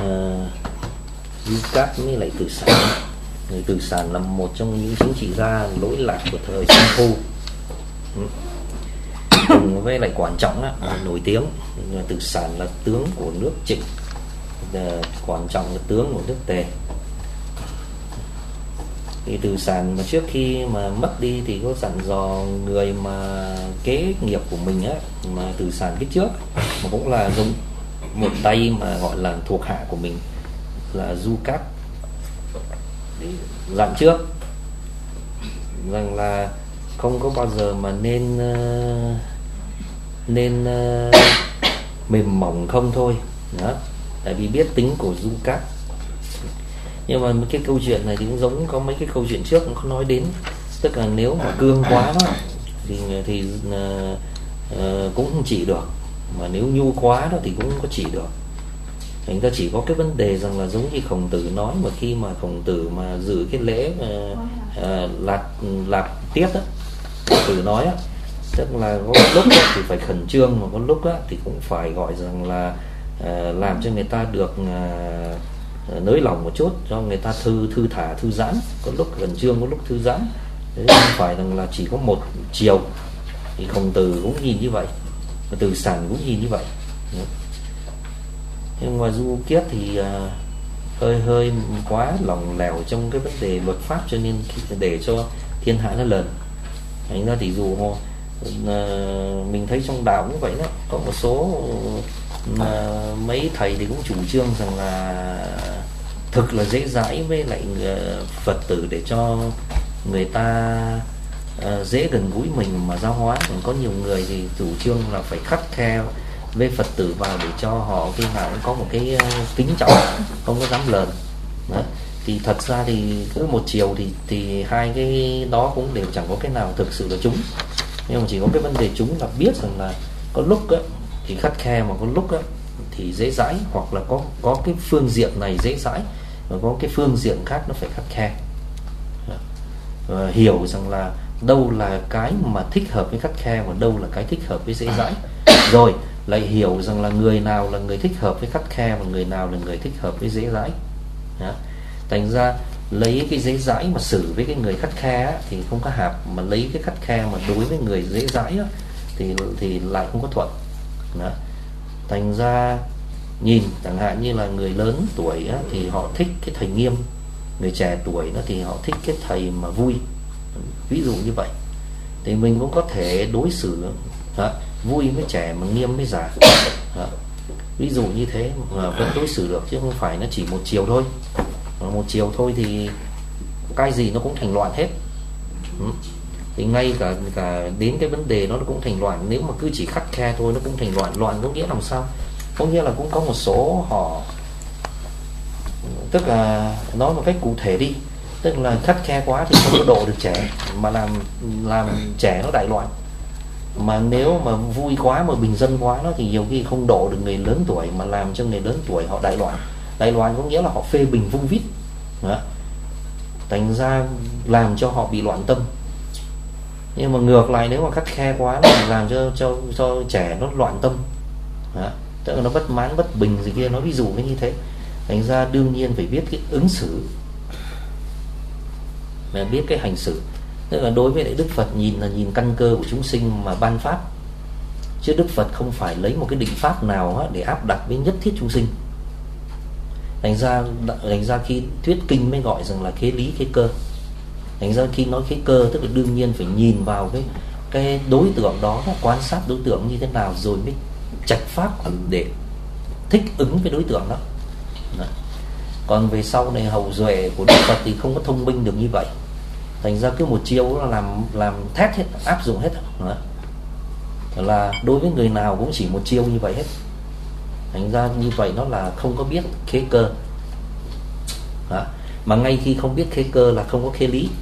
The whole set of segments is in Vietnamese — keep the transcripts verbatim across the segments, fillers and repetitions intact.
Du Cát với lại Từ Sản. Người Từ Sản là một trong những chính trị gia lỗi lạc của thời Xuân Thu, cùng với lại Quản Trọng á, nổi tiếng. Từ Sản là tướng của nước Trịnh, Quản Trọng là tướng của nước Tề. Thì Từ Sản mà trước khi mà mất đi thì có dặn dò người mà kế nghiệp của mình á, mà Từ Sản biết trước, mà cũng là dùng một tay mà gọi là thuộc hạ của mình là Du Cát, dặn trước rằng là không có bao giờ mà nên uh, nên uh, mềm mỏng không thôi đó, tại vì biết tính của Du Cát. Nhưng mà cái câu chuyện này thì cũng giống có mấy cái câu chuyện trước cũng có nói đến, tức là nếu mà cương quá đó thì thì uh, uh, cũng không chỉ được, mà nếu nhu quá đó thì cũng có chỉ được. Thành ra chỉ có cái vấn đề rằng là giống như Khổng Tử nói, mà khi mà Khổng Tử mà giữ cái lễ uh, uh, lạt lạt tiết á, Khổng Tử nói á, tức là có lúc á, thì phải khẩn trương, mà có lúc á, thì cũng phải gọi rằng là uh, làm cho người ta được uh, nới lòng một chút, cho người ta thư thư thả thư giãn. Có lúc khẩn trương, có lúc thư giãn. Thế không phải rằng là chỉ có một chiều. Thì Khổng Tử cũng nhìn như vậy, Từ Sản cũng nhìn như vậy. Nhưng mà Du Kiết thì uh, hơi hơi quá lỏng lẻo trong cái vấn đề luật pháp, cho nên để cho thiên hạ nó lờn. Thành ra thì dù uh, mình thấy trong đạo cũng vậy đó, có một số uh, mấy thầy thì cũng chủ trương rằng là thực là dễ dãi với lại uh, Phật tử để cho người ta uh, dễ gần gũi mình mà giáo hóa. Còn có nhiều người thì chủ trương là phải khắt khe với Phật tử vào để cho họ khi nào cũng có một cái kính trọng, không có dám lờn. Đó. Thì thật ra thì cứ một chiều thì thì hai cái đó cũng đều chẳng có cái nào thực sự là trúng. Nhưng mà chỉ có cái vấn đề trúng là biết rằng là có lúc á, thì khắt khe, mà có lúc á, thì dễ dãi, hoặc là có có cái phương diện này dễ dãi và có cái phương diện khác nó phải khắt khe. Và hiểu rằng là đâu là cái mà thích hợp với khắt khe và đâu là cái thích hợp với dễ dãi. Rồi lại hiểu rằng là người nào là người thích hợp với khắt khe và người nào là người thích hợp với dễ dãi. Đó. Thành ra lấy cái dễ dãi mà xử với cái người khắt khe á, thì không có hợp, mà lấy cái khắt khe mà đối với người dễ dãi á, thì thì lại không có thuận. Đó. Thành ra nhìn chẳng hạn như là người lớn tuổi á, thì họ thích cái thầy nghiêm, người trẻ tuổi đó thì họ thích cái thầy mà vui, ví dụ như vậy. Thì mình cũng có thể đối xử đó, vui với trẻ mà nghiêm với già. Đó. Ví dụ như thế mà vẫn đối xử được, chứ không phải nó chỉ một chiều thôi. Một chiều thôi thì cái gì nó cũng thành loạn hết. Ừ. Thì ngay cả cả đến cái vấn đề nó cũng thành loạn. Nếu mà cứ chỉ khắt khe thôi nó cũng thành loạn. Loạn có nghĩa làm sao? Có nghĩa là cũng có một số họ, tức là nói một cách cụ thể đi, tức là khắt khe quá thì không có độ được trẻ, mà làm làm trẻ nó đại loạn. Mà nếu mà vui quá mà bình dân quá nó thì nhiều khi không độ được người lớn tuổi, mà làm cho người lớn tuổi họ đại loạn. Đại loạn có nghĩa là họ phê bình vung vít. Đó. Thành ra làm cho họ bị loạn tâm. Nhưng mà ngược lại, nếu mà khắt khe quá thì làm cho cho cho trẻ nó loạn tâm. Đó. Tức là nó bất mãn, bất bình gì kia, nó ví dụ cái như thế. Thành ra đương nhiên phải biết cái ứng xử, mà biết cái hành xử. Tức là đối với lại Đức Phật nhìn là nhìn căn cơ của chúng sinh mà ban pháp, chứ Đức Phật không phải lấy một cái định pháp nào để áp đặt với nhất thiết chúng sinh. Thành ra thành ra khi thuyết kinh mới gọi rằng là khế lý khế cơ. Thành ra khi nói khế cơ tức là đương nhiên phải nhìn vào cái cái đối tượng đó, quan sát đối tượng như thế nào rồi mới trạch pháp để thích ứng với đối tượng đó. Đó. Còn về sau này hậu duệ của Đức Phật thì không có thông minh được như vậy. Thành ra cứ một chiêu là làm làm thét hết, áp dụng hết. Đó. Là đối với người nào cũng chỉ một chiêu như vậy hết. Thành ra như vậy nó là không có biết khế cơ. Đó. Mà ngay khi không biết khế cơ là không có khế lý.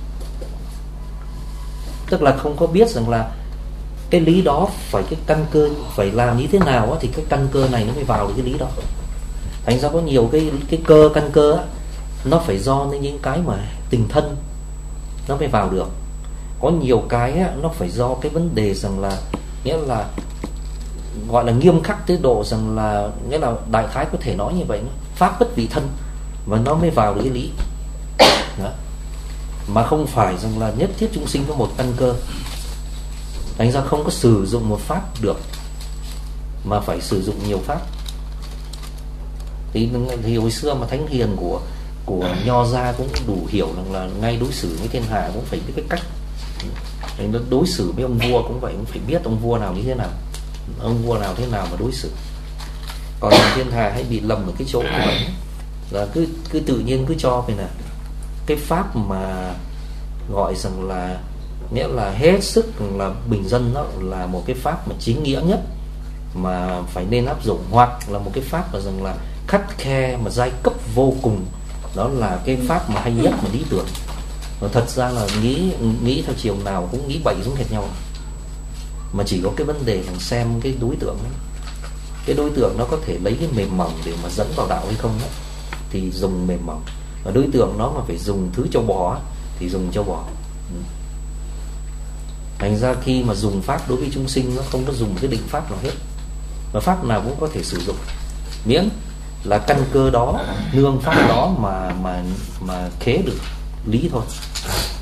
Tức là không có biết rằng là cái lý đó phải cái căn cơ phải làm như thế nào thì cái căn cơ này nó mới vào được cái lý đó. Thành ra có nhiều cái cái cơ căn cơ á, nó phải do những cái mà tình thân nó mới vào được. Có nhiều cái á, nó phải do cái vấn đề rằng là nghĩa là gọi là nghiêm khắc tới độ rằng là nghĩa là đại khái có thể nói như vậy, pháp bất vị thân, và nó mới vào được cái lý. Đó. Mà không phải rằng là nhất thiết chúng sinh có một căn cơ. Thành ra không có sử dụng một pháp được, mà phải sử dụng nhiều pháp. Thì, thì hồi xưa mà thánh hiền của của Nho gia cũng đủ hiểu rằng là ngay đối xử với thiên hạ cũng phải biết cái cách. Thành ra đối xử với ông vua cũng vậy, cũng phải biết ông vua nào như thế nào, ông vua nào thế nào mà đối xử. Còn thiên hạ hay bị lầm ở cái chỗ như vậy, là cứ cứ tự nhiên cứ cho vậy nè, cái pháp mà gọi rằng là nghĩa là hết sức là bình dân, đó là một cái pháp mà chính nghĩa nhất mà phải nên áp dụng, hoặc là một cái pháp mà rằng là khắt khe mà giai cấp vô cùng, đó là cái pháp mà hay nhất mà lý tưởng. Và thật ra là nghĩ nghĩ theo chiều nào cũng nghĩ bậy giống hệt nhau, mà chỉ có cái vấn đề là xem cái đối tượng ấy. Cái đối tượng nó có thể lấy cái mềm mỏng để mà dẫn vào đạo hay không ấy, thì dùng mềm mỏng. Và đối tượng nó mà phải dùng thứ châu bò thì dùng châu bò. Thành ra khi mà dùng pháp đối với chúng sinh, nó không có dùng cái định pháp nào hết, và pháp nào cũng có thể sử dụng, miễn là căn cơ đó, nương pháp đó mà mà mà khế được lý thôi.